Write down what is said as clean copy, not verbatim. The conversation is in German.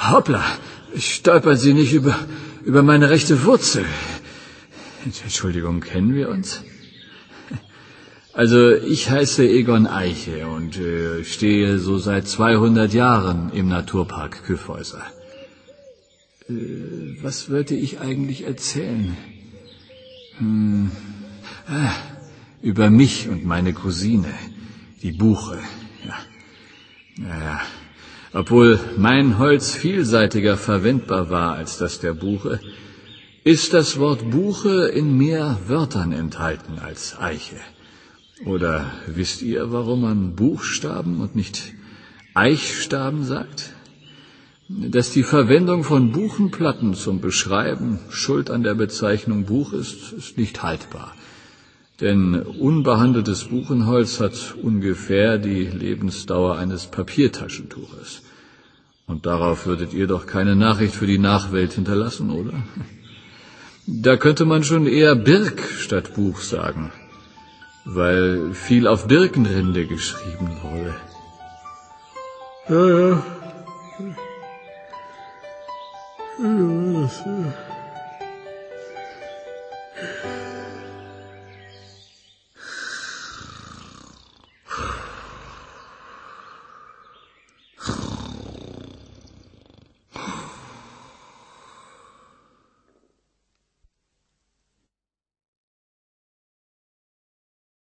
Hoppla, stolpern Sie nicht über meine rechte Wurzel. Entschuldigung, kennen wir uns? Also, ich heiße Egon Eiche und stehe so seit 200 Jahren im Naturpark Kyffhäuser. Was wollte ich eigentlich erzählen? Über mich und meine Cousine, die Buche. Ja. Naja. Obwohl mein Holz vielseitiger verwendbar war als das der Buche, ist das Wort Buche in mehr Wörtern enthalten als Eiche. Oder wisst ihr, warum man Buchstaben und nicht Eichstaben sagt? Dass die Verwendung von Buchenplatten zum Beschreiben schuld an der Bezeichnung Buch ist, ist nicht haltbar. Denn unbehandeltes Buchenholz hat ungefähr die Lebensdauer eines Papiertaschentuches. Und darauf würdet ihr doch keine Nachricht für die Nachwelt hinterlassen, oder? Da könnte man schon eher Birk statt Buch sagen, weil viel auf Birkenrinde geschrieben wurde. Ja.